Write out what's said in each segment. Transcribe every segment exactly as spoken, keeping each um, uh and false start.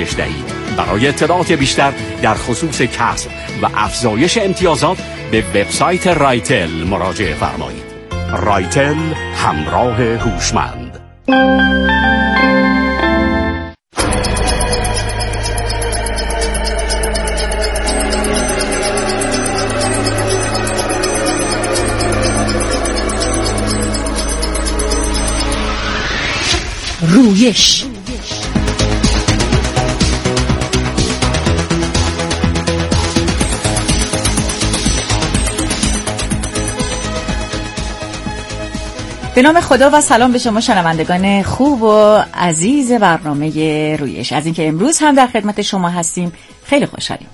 پوشش دهید. برای اطلاعات بیشتر در خصوص کسب و افزایش امتیازات به وبسایت رایتل مراجعه فرمایید. رایتل، همراه هوشمند. رویش. به نام خدا و سلام به شما شنوندگان خوب و عزیز برنامه رویش. از اینکه امروز هم در خدمت شما هستیم خیلی خوشحالیم.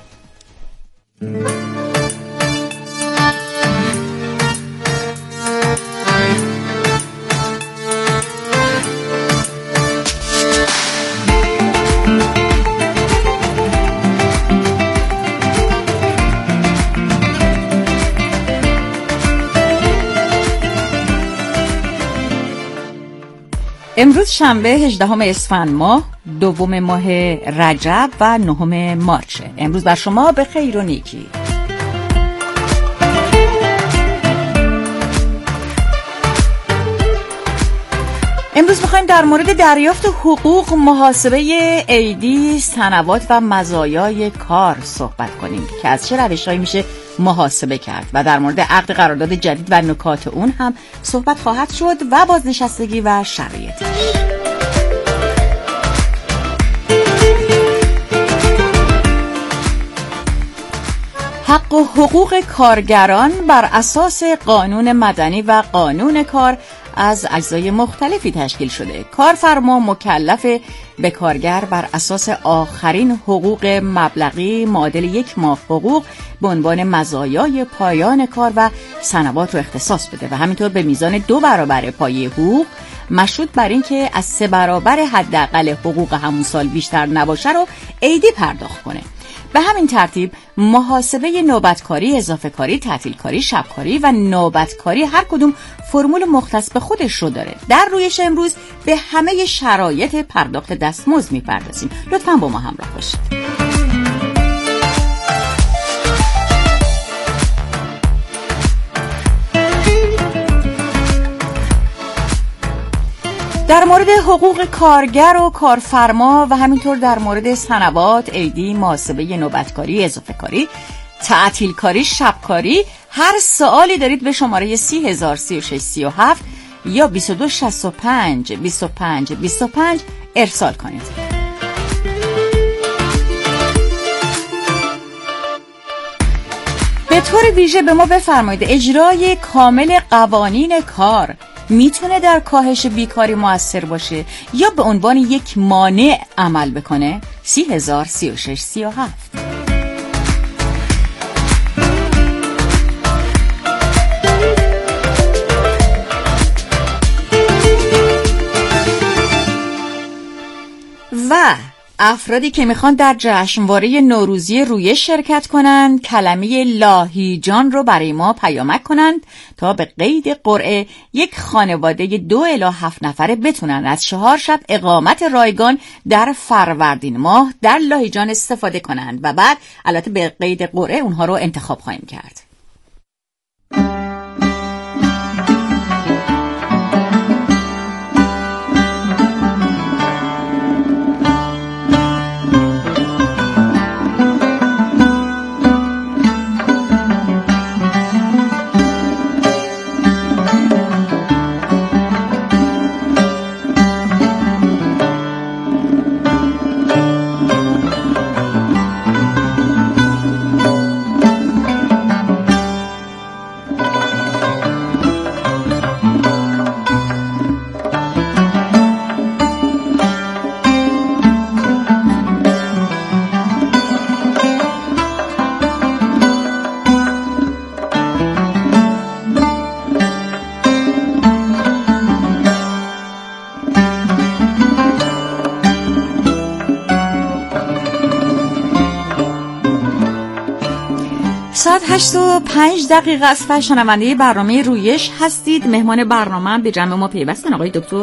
امروز شنبه هجدهم اسفند ماه، دوم ماه رجب و نهم مارچ. امروز بر شما به خیر و نیکی. امروز می‌خوایم در مورد دریافت حقوق، محاسبه عیدی، سنوات و مزایای کار صحبت کنیم که از چه روش‌هایی میشه محاسبه کرد و در مورد عقد قرارداد جدید و نکات اون هم صحبت خواهد شد و بازنشستگی و شرایطش. حق و حقوق کارگران بر اساس قانون مدنی و قانون کار از اجزای مختلفی تشکیل شده. کارفرما مکلف به کارگر بر اساس آخرین حقوق مبلغی معادل یک ماه حقوق به عنوان مزایای پایان کار و سنوات رو اختصاص بده و همینطور به میزان دو برابر پایه حقوق مشروط بر این که از سه برابر حداقل حقوق همون سال بیشتر نباشه رو عیدی پرداخت کنه. به همین ترتیب محاسبه نوبتکاری، اضافه کاری، تعطیل کاری، شبکاری و نوبتکاری هر کدوم فرمول مختص به خودش رو داره. در رویش امروز به همه شرایط پرداخت دستمزد میپردازیم. لطفاً با ما همراه باشید. در مورد حقوق کارگر و کارفرما و همینطور در مورد سنوات، عیدی، محاسبه نوبتکاری، اضافه کاری، تعطیل کاری، شبکاری، هر سوالی دارید به شماره سی هزار سی و شش سی و هفت یا بیست و دو شصت و پنج بیست و پنج بیست و پنج ارسال کنید. به طور ویژه به ما بفرمایید اجرای کامل قوانین کار میتونه در کاهش بیکاری مؤثر باشه یا به عنوان یک مانع عمل بکنه؟ سی هزار سی و شش سی و هفت. و افرادی که میخوان در جشنواره نوروزی رویش شرکت کنند کلمه لاهیجان رو برای ما پیامک کنند تا به قید قرعه یک خانواده دو الی هفت نفره بتونن از چهار شب اقامت رایگان در فروردین ماه در لاهیجان استفاده کنند و بعد البته به قید قرعه اونها رو انتخاب خواهیم کرد. ساعت هشت و پنج دقیقه است و شنونده برنامه رویش هستید. مهمان برنامه به جمع ما پیوستن آقای دکتر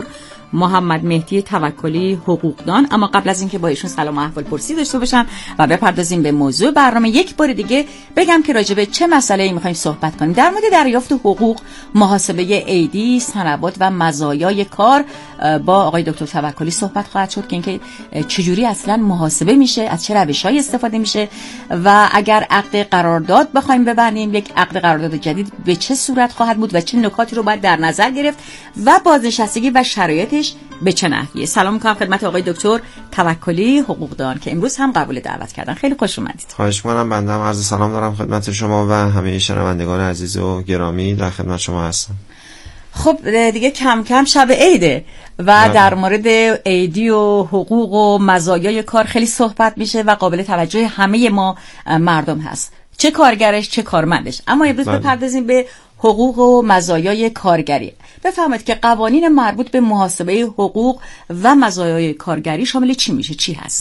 محمد مهدی توکلی حقوقدان. اما قبل از اینکه با ایشون سلام و احوال پرسی داشته باشم و بپردازیم به موضوع برنامه، یک بار دیگه بگم که راجع به چه مسئله‌ای می‌خوایم صحبت کنیم. در مورد دریافت حقوق، محاسبه عیدی، سنوات و مزایای کار با آقای دکتر توکلی صحبت خواهد شد که اینکه چجوری اصلا محاسبه میشه، از چه روش‌هایی استفاده میشه و اگر عقد قرارداد بخوایم ببندیم، یک عقد قرارداد جدید به چه صورت خواهد بود و چه نکاتی رو باید در نظر گرفت و بازنشستگی و شرایطش به چه نحویه. سلام می‌کنم خدمت آقای دکتر توکلی حقوقدان که امروز هم قبول دعوت کردن. خیلی خوش اومدید. خواهش می‌کنم. بنده هم عرض سلام دارم خدمت شما و همه شنوندگان عزیز و گرامی، در خدمت شما هستم. خب دیگه کم کم شب عیده و در مورد عیدی و حقوق و مزایای کار خیلی صحبت میشه و قابل توجه همه ما مردم هست، چه کارگرش چه کارمندش. اما امروز بپردازیم به حقوق و مزایای کارگری. بفهمید که قوانین مربوط به محاسبه حقوق و مزایای کارگری شامل چی میشه، چی هست؟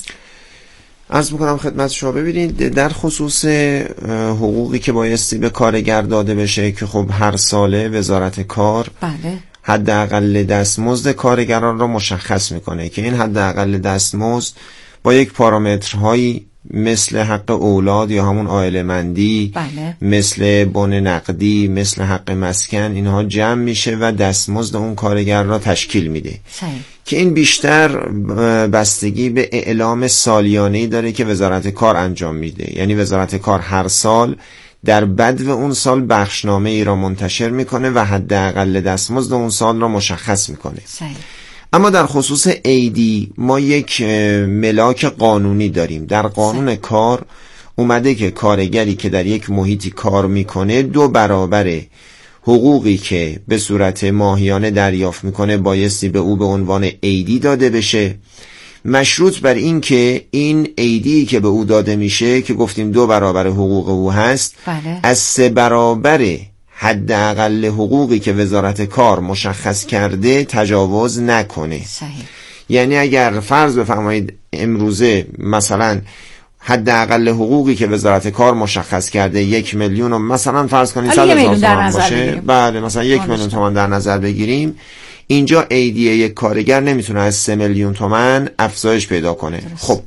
عرض میکنم خدمت شما. ببینید، در خصوص حقوقی که بایستی به کارگر داده بشه که خب هر ساله وزارت کار بله حداقل دستمزد کارگران را مشخص میکنه که این حداقل دستمزد با یک پارامترهایی مثل حق اولاد یا همون عائله‌مندی، بله. مثل بن نقدی، مثل حق مسکن، اینها جمع میشه و دستمزد اون کارگر را تشکیل میده صحیح. که این بیشتر بستگی به اعلام سالیانه‌ای داره که وزارت کار انجام میده. یعنی وزارت کار هر سال در بدو اون سال بخشنامه ای را منتشر میکنه و حداقل دستمزد اون سال را مشخص میکنه. صحیح. اما در خصوص عیدی ما یک ملاک قانونی داریم. در قانون صحیح. کار اومده که کارگری که در یک محیطی کار میکنه دو برابر حقوقی که به صورت ماهیانه دریافت میکنه بایستی به او به عنوان عیدی داده بشه، مشروط بر این که این عیدی که به او داده میشه که گفتیم دو برابر حقوق او هست، بله. از سه برابر حداقل حقوقی که وزارت کار مشخص کرده تجاوز نکنه. صحیح. یعنی اگر فرض بفرمایید امروزه مثلا حداقل حقوقی که وزارت کار مشخص کرده یک میلیون و مثلا فرض کنید صد هزار تومان باشه، بله مثلا یک میلیون تومان در نظر بگیریم، اینجا عیدیه یک کارگر نمیتونه از سه میلیون تومان افزایش پیدا کنه. درست. خب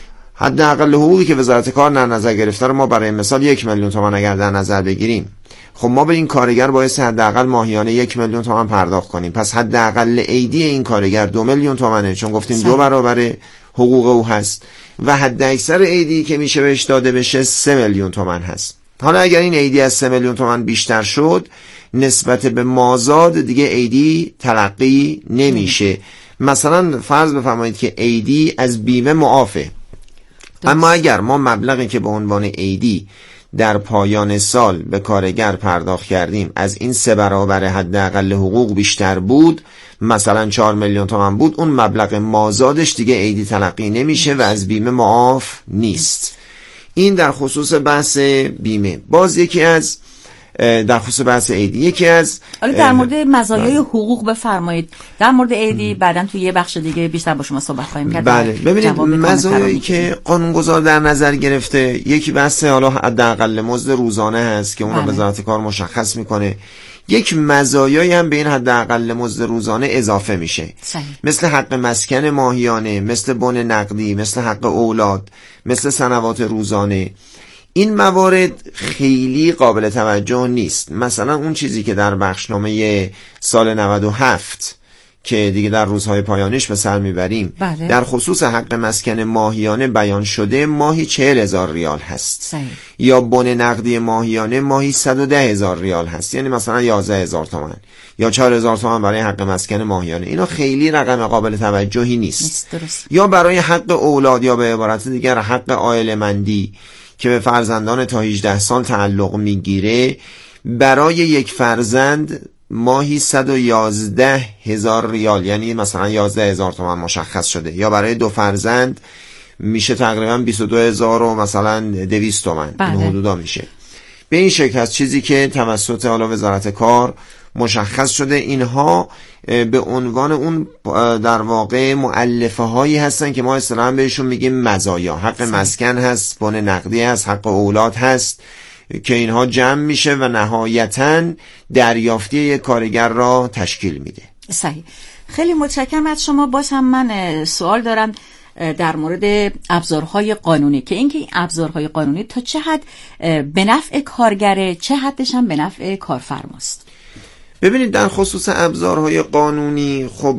حداقل حقوقی که وزارت کار در نظر گرفته رو ما برای مثال یک میلیون تومان اگر در نظر بگیریم، خب ما به این کارگر باید حداقل ماهیانه یک میلیون تومان پرداخت کنیم. پس حداقل عیدی این کارگر دو میلیون تومانه، چون گفتیم صحیح. دو برابر حقوق او هست و حد اکثر عیدی که میشه بهش داده بشه سه میلیون تومان هست. حالا اگر این عیدی از سه میلیون تومان بیشتر شد، نسبت به مازاد دیگه عیدی تلقی نمیشه. مثلا فرض بفرمایید که عیدی از بیمه معافه، اما اگر ما مبلغی که به عنوان عیدی در پایان سال به کارگر پرداخت کردیم از این سه برابر حداقل حقوق بیشتر بود، مثلا چهار میلیون تومان بود، اون مبلغ مازادش دیگه عیدی تلقی نمیشه و از بیمه معاف نیست. این در خصوص بحث بیمه. باز یکی از در خصوص بحث عیدی یکی از حالا در مورد مزایای حقوق بفرمایید. در مورد عیدی بعداً توی یه بخش دیگه بیشتر با شما صحبت خواهیم کرد. بله ببینید، مزایایی که قانونگذار در نظر گرفته، یکی بحث حالا حداقل مزد روزانه هست که اون رو وزارت کار مشخص میکنه. یک مزایایی هم به این حداقل مزد روزانه اضافه میشه. صحیح. مثل حق مسکن ماهیانه، مثل بن نقدی، مثل حق اولاد، مثل سنوات روزانه. این موارد خیلی قابل توجه نیست. مثلا اون چیزی که در بخشنامه سال نود و هفت که دیگه در روزهای پایانیش به سر میبریم، بله. در خصوص حق مسکن ماهیانه بیان شده ماهی چهل هزار ریال هست. صحیح. یا بن نقدی ماهیانه ماهی صد و ده هزار ریال هست، یعنی مثلا یازده هزار تومان یا چهار هزار تومان برای حق مسکن ماهیانه. اینا خیلی رقم قابل توجهی نیست, نیست. درست. یا برای حق اولاد، یا به عبارت دیگر حق عائله‌مندی که به فرزندان تا هجده سال تعلق میگیره، برای یک فرزند ماهی صد و یازده هزار ریال، یعنی مثلا یازده هزار تومان مشخص شده. یا برای دو فرزند میشه تقریبا بیست و دو هزار و مثلا دویست تومان. بله. این حدودا میشه. به این شکل هست چیزی که توسط حالا وزارت کار مشخص شده. اینها به عنوان اون در واقع مؤلفه هایی هستن که ما اصطلاحاً بهشون میگیم مزایا. حق مسکن هست، بن نقدی هست، حق اولاد هست که اینها جمع میشه و نهایتاً دریافتی یک کارگر را تشکیل میده. صحیح. خیلی متشکرم از شما. باز هم من سوال دارم در مورد ابزارهای قانونی که اینکه این ابزارهای قانونی تا چه حد به نفع کارگره، چه حدش هم به نفع کارفرماست. ببینید در خصوص ابزارهای قانونی، خب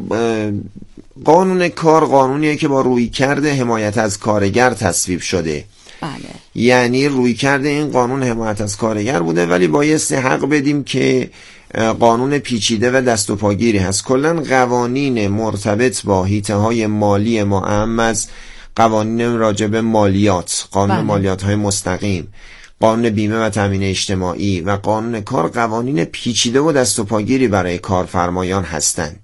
قانون کار قانونیه که با رویکرد حمایت از کارگر تصویب شده. بله. یعنی رویکرد این قانون حمایت از کارگر بوده، ولی بایستی حق بدیم که قانون پیچیده و دست و پاگیری هست. کلا قوانین مرتبط با حیطه‌های مالی ما، اهم از قوانین راجب مالیات، قانون بله. مالیات های مستقیم، قانون بیمه و تامین اجتماعی و قانون کار، قوانین پیچیده و دست و پاگیری برای کارفرمایان هستند.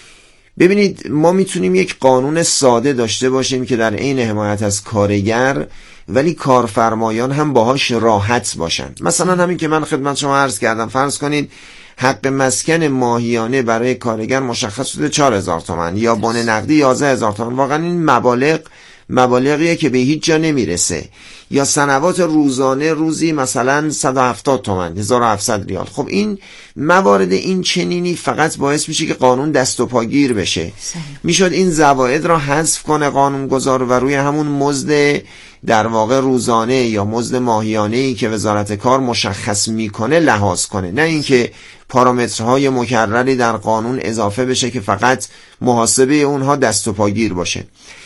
ببینید ما میتونیم یک قانون ساده داشته باشیم که در عین حمایت از کارگر ولی کارفرمایان هم باهاش راحت باشن. مثلا همین که من خدمت شما عرض کردم، فرض کنید حق مسکن ماهیانه برای کارگر مشخص شده چهار هزار تومان یا بون نقدی یازده هزار تومان. واقعا این مبالغ مبالغیه که به هیچ جا نمیرسه. یا سنوات روزانه روزی مثلا صد و هفتاد تومان، هزار و هفتصد ریال. خب این موارد این چنینی فقط باعث میشه که قانون دست و پاگیر بشه. میشد این زوائد را حذف کنه قانون گذار و روی همون مزد در واقع روزانه یا مزد ماهیانه‌ای که وزارت کار مشخص میکنه لحاظ کنه، نه اینکه پارامترهای مکرری در قانون اضافه بشه که فقط محاسبه اونها دست و پاگیر باشه.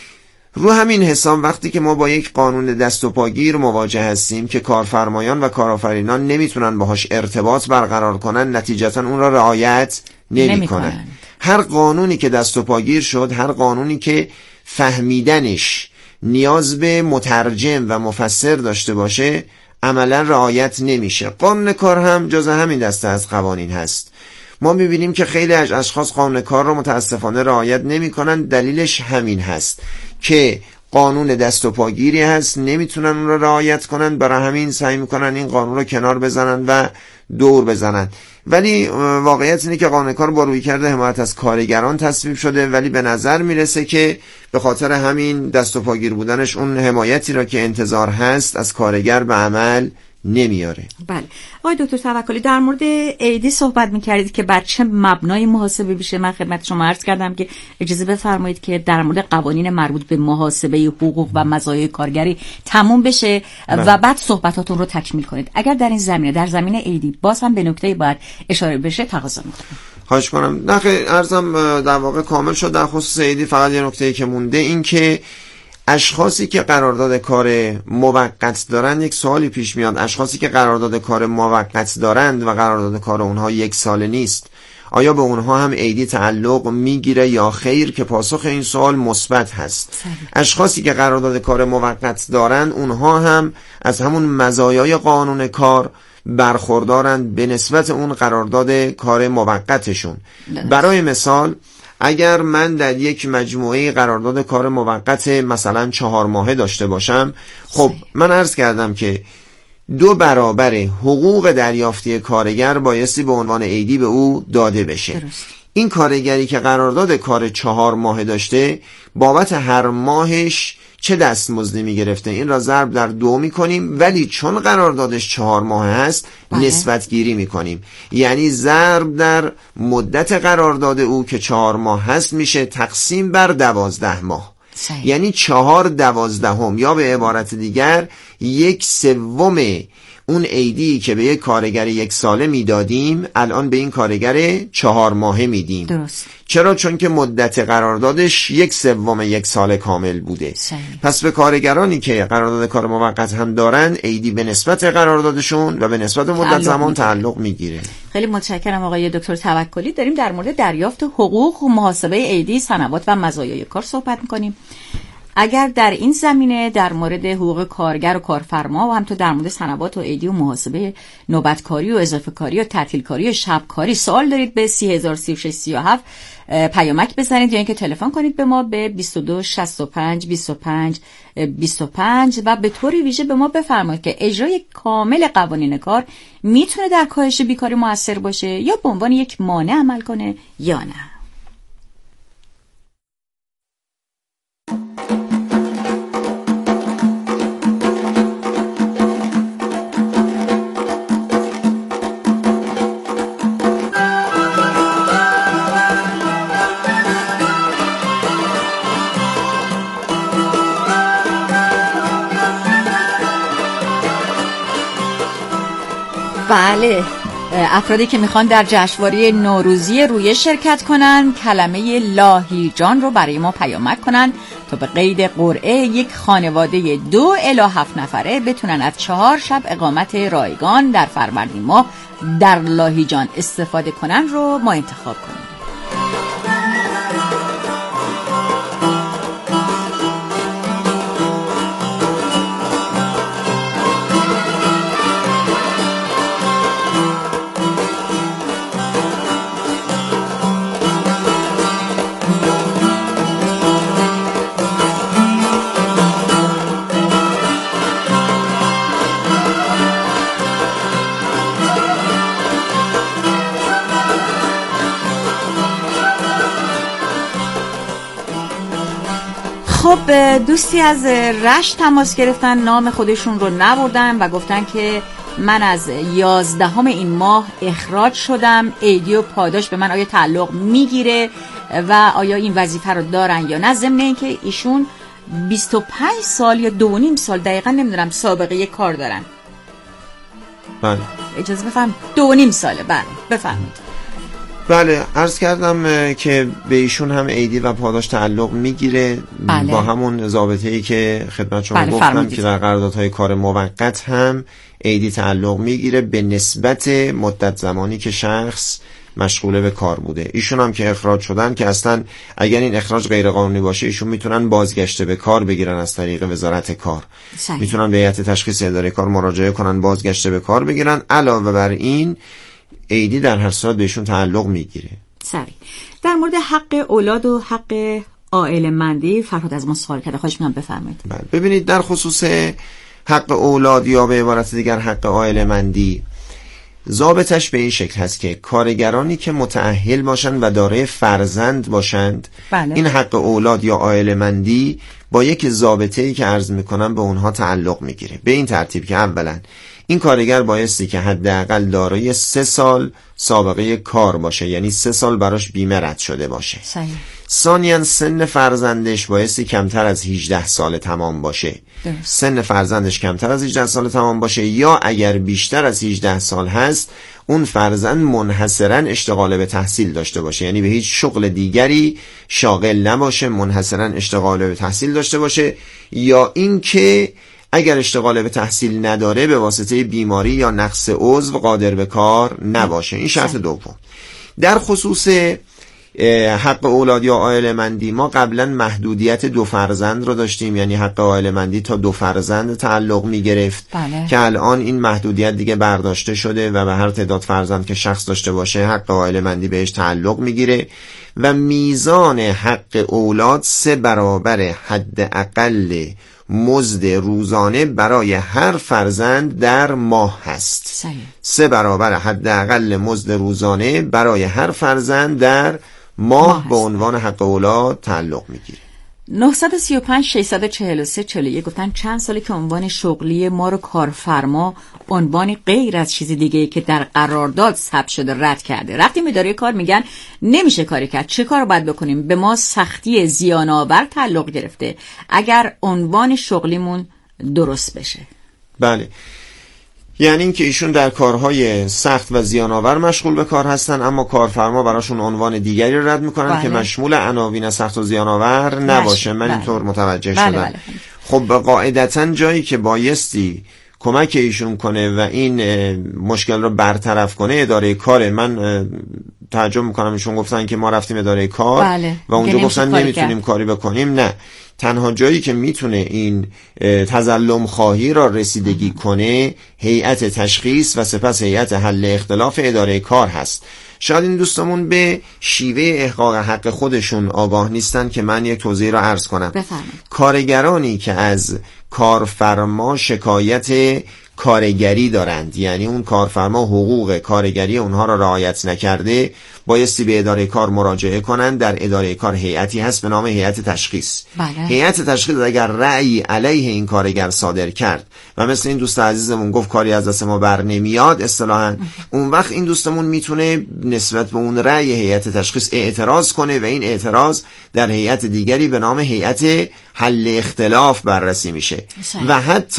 رو همین حساب وقتی که ما با یک قانون دست و پاگیر مواجه هستیم که کارفرمایان و کارآفرینان نمیتونن باهاش ارتباط برقرار کنن، نتیجتا اون را رعایت نمیکنن. هر قانونی که دست و پاگیر شد، هر قانونی که فهمیدنش نیاز به مترجم و مفسر داشته باشه، عملا رعایت نمیشه. قانون کار هم جزء همین دسته از قوانین هست. ما میبینیم که خیلی از اشخاص قانون کار رو متاسفانه رعایت نمیکنن. دلیلش همین هست که قانون دست و پاگیری هست، نمیتونن اون رو رعایت کنن، برای همین سعی میکنن این قانون رو کنار بزنن و دور بزنن. ولی واقعیت اینه که قانون کار با رویکرد حمایت از کارگران تصویب شده، ولی به نظر میرسه که به خاطر همین دست و پاگیر بودنش اون حمایتی را که انتظار هست از کارگر به عمل نمیاره. بله. آقای دکتر توکلی، در مورد عیدی صحبت میکردید که بر چه مبنای محاسبه بشه. من خدمت شما عرض کردم که اجازه بفرمایید که در مورد قوانین مربوط به محاسبه حقوق و مزایای کارگری تموم بشه بله. و بعد صحبتاتون رو تکمیل کنید. اگر در این زمینه، در زمینه عیدی باز هم به نکته باید اشاره بشه، تقاضا میکنم. خواهش کنم. نه خیلی عرضم در واقع کامل شد. در خصوص عیدی فقط یه نکته‌ای که مونده، این که اشخاصی که قرارداد کار موقت دارن، یک سوالی پیش میاد، اشخاصی که قرارداد کار موقت دارند و قرارداد کار اونها یک ساله نیست، آیا به اونها هم عیدی تعلق میگیره یا خیر؟ که پاسخ این سوال مثبت هست. صحیح. اشخاصی که قرارداد کار موقت دارن اونها هم از همون مزایای قانون کار برخوردارند به نسبت اون قرارداد کار موقتشون. برای مثال اگر من در یک مجموعه قرارداد کار موقت مثلا چهار ماهه داشته باشم، خب من عرض کردم که دو برابر حقوق دریافتی کارگر بایستی به عنوان عیدی به او داده بشه. درست. این کارگری که قرارداد کار چهار ماهه داشته، بابت هر ماهش چه دستمزدی می گرفته این را ضرب در دو می کنیم، ولی چون قراردادش چهار ماه هست بله. نسبت گیری می کنیم، یعنی ضرب در مدت قرارداد او که چهار ماه هست میشه تقسیم بر دوازده ماه. صحیح. یعنی چهار دوازدهم، یا به عبارت دیگر یک سوم اون عیدی که به یک کارگر یک ساله میدادیم الان به این کارگر چهار ماهه میدیم. درست. چرا؟ چون که مدت قراردادش یک سوم یک سال کامل بوده. صحیح. پس به کارگرانی که قرارداد کار موقت هم دارن، عیدی به نسبت قراردادشون و به نسبت مدت زمان تعلق میگیره. خیلی متشکرم آقای دکتر توکلی. داریم در مورد دریافت حقوق و محاسبه عیدی، سنوات و مزایای کار صحبت می‌کنیم. اگر در این زمینه در مورد حقوق کارگر و کارفرما و همینطور در مورد سنوات و عیدی و محاسبه نوبتکاری و اضافه کاری و تعطیل کاری و شبکاری سوال دارید، به سی هزار و سی و شش سی و هفت پیامک بزنید یا اینکه تلفن کنید به ما به بیست و دو شصت و پنج بیست و پنج بیست و پنج و به طور ویژه به ما بفرمایید که اجرای کامل قوانین کار میتونه در کاهش بیکاری موثر باشه یا به عنوان یک مانع عمل کنه یا نه. بله، افرادی که میخوان در جشنواره نوروزی رویه شرکت کنن کلمه لاهیجان رو برای ما پیامک کنن تا به قید قرعه یک خانواده دو الی هفت نفره بتونن از چهار شب اقامت رایگان در فروردین ماه در لاهیجان استفاده کنن رو ما انتخاب کنیم. خب دوستی از رشت تماس گرفتن، نام خودشون رو نبردن و گفتن که من از یازدهم این ماه اخراج شدم، عیدی و پاداش به من آیا تعلق میگیره و آیا این وظیفه رو دارن یا نه، ضمن اینکه ایشون بیست و پنج سال یا دو نیم سال دقیقا نمیدونم سابقه کار دارن. بله اجازه بفهم دو نیم ساله. بله بفهمید. بله عرض کردم که به ایشون هم عیدی و پاداش تعلق میگیره. بله. با همون ضابطه‌ای که خدمت شما بله گفتم فرمودید. که در قراردادهای کار موقت هم عیدی تعلق میگیره به نسبت مدت زمانی که شخص مشغوله به کار بوده. ایشون هم که اخراج شدن که اصلا اگر این اخراج غیر قانونی باشه ایشون میتونن بازگشته به کار بگیرن از طریق وزارت کار. صحیح. میتونن به هیئت تشخیص اداره کار مراجعه کنن بازگشته به کار بگیرن. علاوه بر این عیدی در هر صورت بهشون تعلق میگیره. سری در مورد حق اولاد و حق عائله مندی فرهاد از ما سوال کرده، خواهش می‌کنم بفرمایید. بله ببینید در خصوص حق اولاد یا به عبارت دیگر حق عائله مندی ضابطش به این شکل هست که کارگرانی که متأهل باشند و دارای فرزند باشند بله. این حق اولاد یا عائله مندی با یک ضابطه‌ای که عرض می‌کنم به اونها تعلق میگیره. به این ترتیب که اولا این کارگر بایستی که حداقل دارای سه سال سابقه کار باشه، یعنی سه سال براش بیمه رد شده باشه. صحیح. ثانیاً سن فرزندش بایستی کمتر از هجده سال تمام باشه. درست. سن فرزندش کمتر از هجده سال تمام باشه یا اگر بیشتر از هجده سال هست اون فرزند منحصراً اشتغال به تحصیل داشته باشه، یعنی به هیچ شغل دیگری شاغل نباشه، منحصراً اشتغال به تحصیل داشته باشه، یا اینکه اگر اشتغال به تحصیل نداره به واسطه بیماری یا نقص عضو قادر به کار نباشه. این شرط دوم. در خصوص حق اولاد یا عائله مندی ما قبلا محدودیت دو فرزند رو داشتیم، یعنی حق عائله مندی تا دو فرزند تعلق می گرفت بله. که الان این محدودیت دیگه برداشته شده و به هر تعداد فرزند که شخص داشته باشه حق عائله مندی بهش تعلق میگیره و میزان حق اولاد سه برابر حد اقل مزد روزانه برای هر فرزند در ماه هست. صحیح. سه برابر حداقل مزد روزانه برای هر فرزند در ماه, ماه به عنوان حق اولاد تعلق میگیره. نه سه پنج شش چهار سه چهار یک گفتن چند ساله که عنوان شغلی ما رو کارفرما عنوانی غیر از چیز دیگه که در قرارداد ثبت شده رد کرده. رفتیم اداره کار میگن نمیشه کاری کرد. چه کار باید بکنیم؟ به ما سختی زیان آور تعلق گرفته اگر عنوان شغلیمون درست بشه. بله، یعنی این که ایشون در کارهای سخت و زیان‌آور مشغول به کار هستن اما کارفرما براشون عنوان دیگری رد میکنن بله. که مشمول عناوین سخت و زیان‌آور نباشه. من بله. اینطور متوجه بله شدم. بله. خب قاعدتاً جایی که بایستی کمک ایشون کنه و این مشکل رو برطرف کنه اداره کاره. من تعجب میکنم ایشون گفتن که ما رفتیم اداره کار بله. و اونجا گفتن نمیتونیم کاری بکنیم. نه، تنها جایی که میتونه این تظلم خواهی را رسیدگی کنه هیئت تشخیص و سپس هیئت حل اختلاف اداره کار هست. شاید این دوستمون به شیوه احقاق حق خودشون آگاه نیستن که من یک توضیح را عرض کنم. بفرمایید. کارگرانی که از کارفرما شکایت کارگری دارند، یعنی اون کارفرما حقوق کارگری اونها را رعایت نکرده، بایستی به اداره کار مراجعه کنند. در اداره کار هیئتی هست به نام هیئت تشخیص. بله. هیئت تشخیص اگر رأی علیه این کارگر صادر کرد و مثل این دوست عزیزمون گفت کاری از دست ما بر نمیاد اصطلاحاً، اون وقت این دوستمون میتونه نسبت به اون رأی هیئت تشخیص اعتراض کنه و این اعتراض در هیئت دیگری به نام هیئت حل اختلاف بررسی میشه. صحیح. و حتی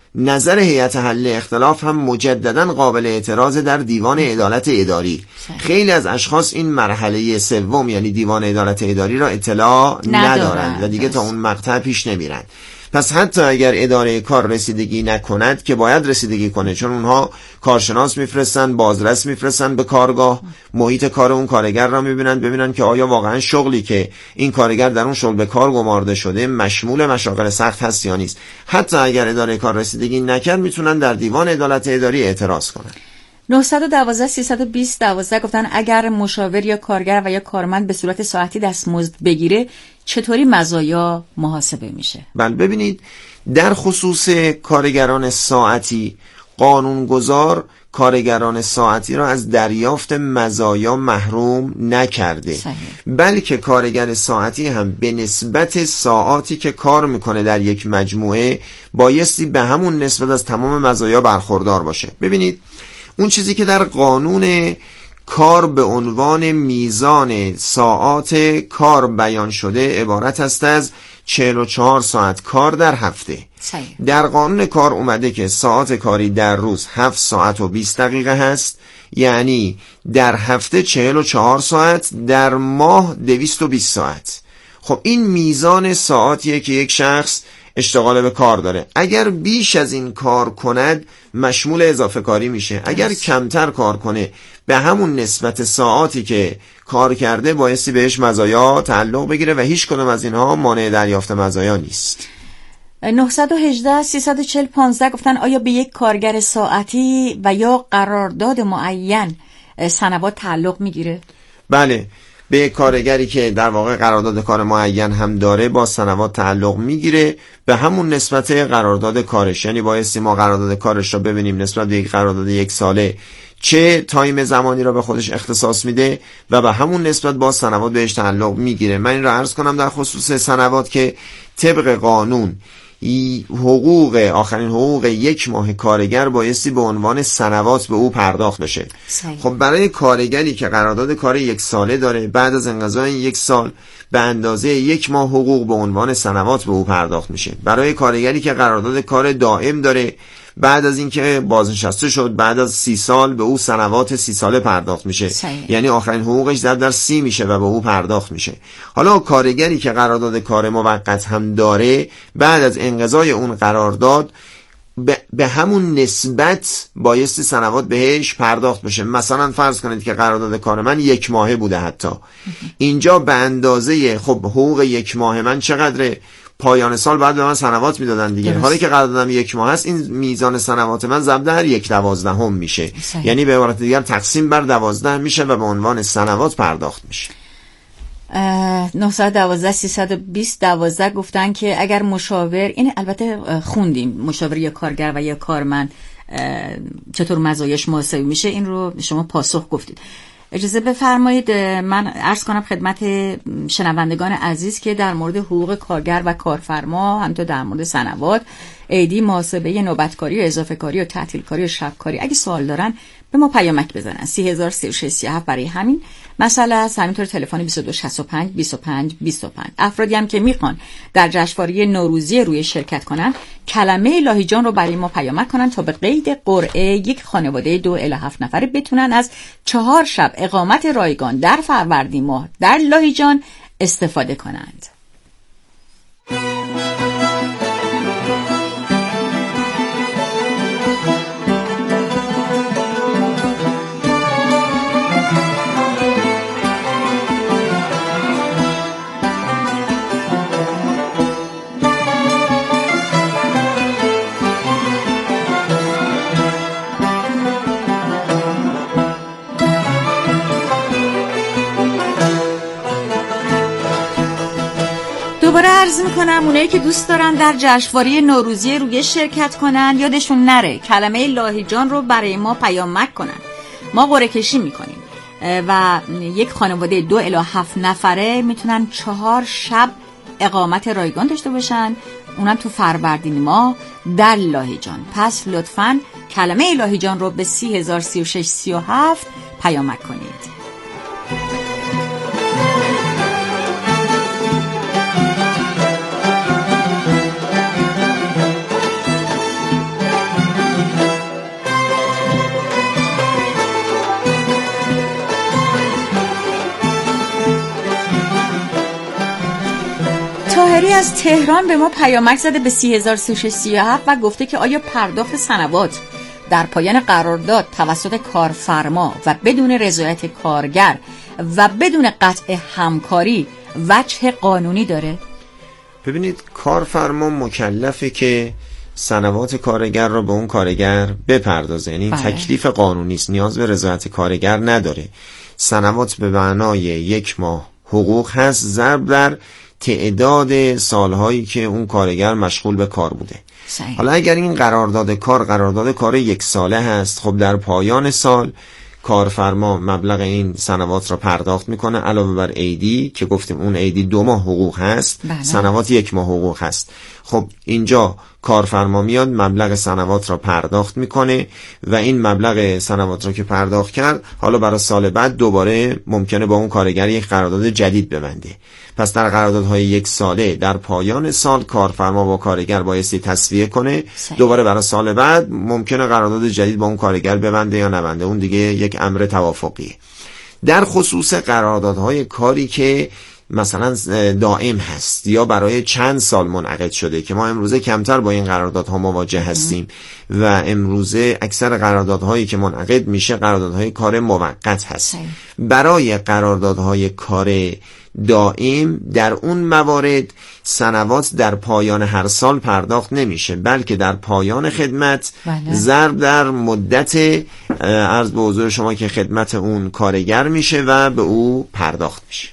نظر هیئت حل اختلاف هم مجددا قابل اعتراض در دیوان عدالت اداری. خیلی از اشخاص این مرحله سوم یعنی دیوان عدالت اداری را اطلاع ندارند و دیگه تا اون مقطع پیش نمیرند. پس حتی اگر اداره کار رسیدگی نکند که باید رسیدگی کنه، چون اونها کارشناس میفرستن، بازرس میفرستن به کارگاه، محیط کار اون کارگر را میبینن، ببینن که آیا واقعا شغلی که این کارگر در اون شغل به کار گمارده شده مشمول مشاغل سخت هست یا نیست. حتی اگر اداره کار رسیدگی نکرد میتونن در دیوان عدالت اداری اعتراض کنن. نهصد و دوازده سیصد و بیست دوازده گفتن اگر مشاور یا کارگر و یا کارمند به صورت ساعتی دستمزد بگیره چطوری مزایا محاسبه میشه؟ بله ببینید، در خصوص کارگران ساعتی قانونگذار کارگران ساعتی را از دریافت مزایا محروم نکرده. صحیح. بلکه کارگر ساعتی هم به نسبت ساعاتی که کار میکنه در یک مجموعه بایستی به همون نسبت از تمام مزایا برخوردار باشه. ببینید اون چیزی که در قانون کار به عنوان میزان ساعات کار بیان شده عبارت است از چهل و چهار ساعت کار در هفته. صحیح. در قانون کار اومده که ساعت کاری در روز هفت ساعت و بیست دقیقه هست، یعنی در هفته چهل و چهار ساعت، در ماه دویست و بیست ساعت. خب این میزان ساعتیه که یک شخص اشتغال به کار داره. اگر بیش از این کار کند مشمول اضافه کاری میشه، اگر کمتر کار کنه به همون نسبت ساعاتی که کار کرده بایستی بهش مزایا تعلق بگیره و هیچ کدوم از اینها مانع دریافت مزایا نیست. نهصد و هجده سیصد و چهل پانزده گفتن آیا به یک کارگر ساعتی و یا قرارداد معین سنوات تعلق میگیره؟ بله، به کارگری که در واقع قرارداد کار معین هم داره با سنوات تعلق میگیره به همون نسبت قرارداد کارش. یعنی بایستی ما قرارداد کارش را ببینیم نسبت به یک قرارداد یک ساله چه تایم زمانی را به خودش اختصاص میده و به همون نسبت با سنوات بهش تعلق میگیره. من این را عرض کنم در خصوص سنوات که طبق قانون حقوق آخرین حقوق یک ماه کارگر بایستی به عنوان سنوات به او پرداخت بشه. صحیح. خب برای کارگری که قرارداد کار یک ساله داره بعد از انقضای یک سال به اندازه یک ماه حقوق به عنوان سنوات به او پرداخت میشه. برای کارگری که قرارداد کار دائم داره بعد از اینکه بازنشسته شد بعد از سی سال به او سنوات سی ساله پرداخت میشه. صحیح. یعنی آخرین حقوقش ضرب در سی میشه و به او پرداخت میشه. حالا کارگری که قرارداد کار موقت هم داره بعد از انقضای اون قرارداد به همون نسبت بایستی سنوات بهش پرداخت بشه. مثلا فرض کنید که قرارداد کار من یک ماهه بوده، حتی اینجا به اندازه خب حقوق یک ماه من چقدره، پایان سال بعد به من سنوات میدادن دیگه. حالا که قراردادم یک ماه هست این میزان سنوات من ضرب در یک دوازدهم میشه. صحیح. یعنی به عبارت دیگر تقسیم بر دوازده میشه و به عنوان سنوات پرداخت میشه. نهصد و دوازده سیصد و بیست دوازده گفتن که اگر مشاور، این البته خوندیم، مشاور یا کارگر و یا کارمند چطور مزایاش محاسبه میشه، این رو شما پاسخ گفتید. اجازه بفرمایید من عرض کنم خدمت شنوندگان عزیز که در مورد حقوق کارگر و کارفرما، همینطور در مورد سنوات، عیدی، محاسبه نوبتکاری و اضافه کاری و تعطیل کاری و شبکاری، اگه سوال دارن به ما پیامک بزنن. سی هزار سی و شش سی و هفت برای همین مسئله است. همینطور تلفن بیست و دو شصت و پنج بیست و پنج بیست و پنج. افرادی هم که میخوان در جشنواره نوروزی روی شرکت کنن کلمه لاهیجان رو برای ما پیامک کنن تا به قید قرعه یک خانواده دو الی هفت نفره بتونن از چهار شب اقامت رایگان در فروردین ماه در لاهیجان استفاده کنند. دوباره عرض میکنم اونایی که دوست دارن در جشنواره نوروزی روی شرکت کنن یادشون نره کلمه لاهیجان رو برای ما پیامک کنن. ما قرعه کشی میکنیم و یک خانواده دو الی هفت نفره میتونن چهار شب اقامت رایگان داشته باشن، اونم تو فروردین ماه در لاهیجان. پس لطفاً کلمه لاهیجان رو به سی هزار سی و شش سی و هفت پیامک کنید. علی از تهران به ما پیامک زده به سی هزار سیصد و سی و هفت و گفته که آیا پرداخت سنوات در پایان قرارداد توسط کارفرما و بدون رضایت کارگر و بدون قطع همکاری وجه قانونی داره؟ ببینید، کارفرما مکلفه که سنوات کارگر را به اون کارگر بپردازه، یعنی بله. تکلیف قانونی است، نیاز به رضایت کارگر نداره. سنوات به معنای یک ماه حقوق هست ضرب در تعداد سالهایی که اون کارگر مشغول به کار بوده. صحیح. حالا اگر این قرارداد کار قرارداد کار یک ساله هست، خب در پایان سال کارفرما مبلغ این سنوات را پرداخت میکنه علاوه بر عیدی که گفتیم اون عیدی دو ماه حقوق هست. بله. سنوات یک ماه حقوق هست. خب اینجا کارفرما میاد مبلغ سنوات را پرداخت میکنه و این مبلغ سنوات را که پرداخت کرد حالا برای سال بعد دوباره ممکنه با اون کارگر یک قرارداد جدید ببنده. پس در قراردادهای یک ساله در پایان سال کارفرما با کارگر بایستی تسویه کنه. صحیح. دوباره برای سال بعد ممکنه قرارداد جدید با اون کارگر ببنده یا نبنده، اون دیگه یک امر توافقیه. در خصوص قراردادهای کاری که مثلا دائم هست یا برای چند سال منعقد شده که ما امروزه کمتر با این قراردادها مواجه هستیم و امروزه اکثر قراردادهایی که منعقد میشه قراردادهای کار موقت هست. صحیح. برای قراردادهای کار دائم در اون موارد سنوات در پایان هر سال پرداخت نمیشه، بلکه در پایان خدمت بله. ضرب در مدت عرض به حضور شما که خدمت اون کارگر میشه و به او پرداخت میشه.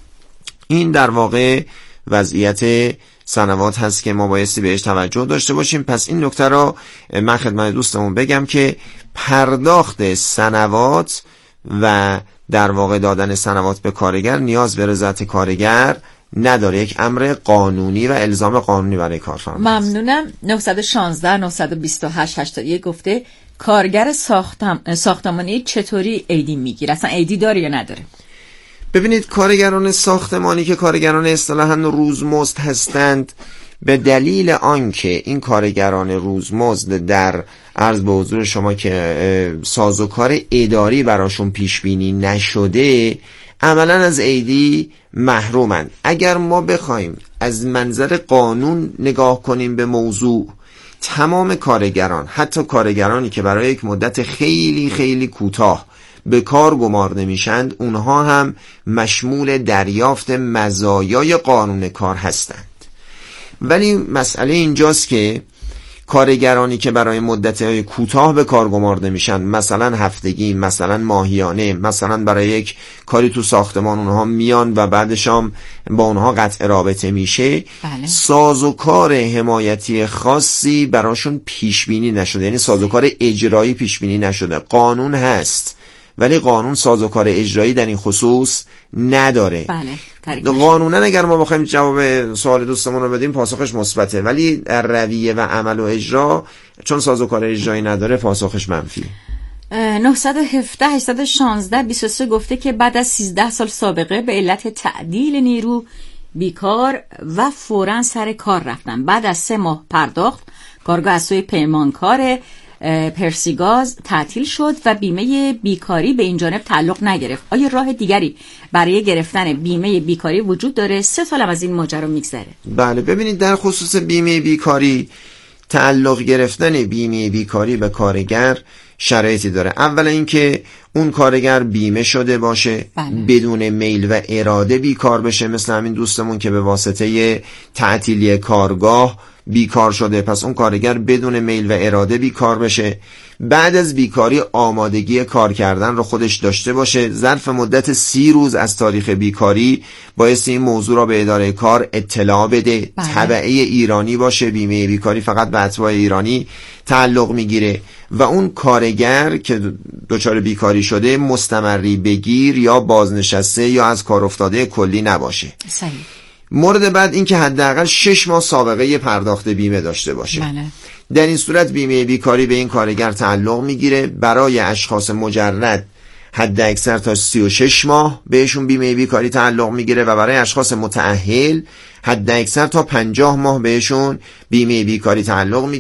این در واقع وضعیت سنوات هست که ما بایستی بهش توجه داشته باشیم. پس این نکته را من خدمت دوستمون بگم که پرداخت سنوات و در واقع دادن سنوات به کارگر نیاز به رضایت کارگر نداره، یک امر قانونی و الزام قانونی برای کارفرما. ممنونم. نه یک شش نه دو هشت هشت یک گفته کارگر ساختم ساختمانی چطوری عیدی میگیره؟ اصلا عیدی داره یا نداره؟ ببینید، کارگران ساختمانی که کارگران اصطلاحاً روزمزد هستند، به دلیل آنکه این کارگران روزمزد در عرض به حضور شما که سازوکار اداری براشون پیش بینی نشده عملاً از عیدی محرومند. اگر ما بخوایم از منظر قانون نگاه کنیم به موضوع، تمام کارگران، حتی کارگرانی که برای یک مدت خیلی خیلی کوتاه به کار گمارده میشند، اونها هم مشمول دریافت مزایای قانون کار هستند. ولی مسئله اینجاست که کارگرانی که برای مدت کوتاه به کار گمارده میشن، مثلا هفتگی، مثلا ماهیانه، مثلا برای یک کاری تو ساختمان اونها میان و بعدش هم با اونها قطع رابطه میشه، بله. سازوکار حمایتی خاصی براشون پیش بینی نشده، یعنی سازوکار اجرایی پیش بینی نشده. قانون هست ولی قانون سازوکار اجرایی در این خصوص نداره. بله. قانونا اگر ما بخوایم جواب سوال دوستمون رو بدیم پاسخش مثبته، ولی در رویه و عمل و اجرا چون سازوکار اجرایی نداره پاسخش منفی. نه یک هفت هشت یک شش بیست و سه گفته که بعد از سیزده سال سابقه به علت تعدیل نیرو بیکار و فوراً سر کار رفتن. بعد از سه ماه پرداخت کارگاه از سوی پیمانکار پرسیگاز تعطیل شد و بیمه بیکاری به این جانب تعلق نگرفت. آیا راه دیگری برای گرفتن بیمه بیکاری وجود داره؟ سه سالم از این ماجرا میگذره. بله، ببینید، در خصوص بیمه بیکاری تعلق گرفتن بیمه بیکاری به کارگر شرایطی داره. اولا اینکه اون کارگر بیمه شده باشه، بله. بدون میل و اراده بیکار بشه، مثل همین دوستمون که به واسطه تعطیلی کارگاه بیکار شده، پس اون کارگر بدون میل و اراده بیکار بشه. بعد از بیکاری آمادگی کار کردن رو خودش داشته باشه، ظرف مدت سی روز از تاریخ بیکاری باعث این موضوع را به اداره کار اطلاع بده. بله. تبعه ایرانی باشه، بیمه بیکاری فقط به اتباع ایرانی تعلق میگیره و اون کارگر که دچار بیکاری شده مستمری بگیر یا بازنشسته یا از کار افتاده کلی نباشه. صحیح. مورد بعد این که حداقل شش ماه سابقه پرداخت بیمه داشته باشه. بله. در این صورت بیمه بیکاری به این کارگر تعلق میگیره. برای اشخاص مجرد حد اکثر تا سی و شش ماه بهشون بیمه بیکاری تعلق میگیره و برای اشخاص متأهل حد اکثر تا پنجاه ماه بهشون بیمه بیکاری تعلق میگیره.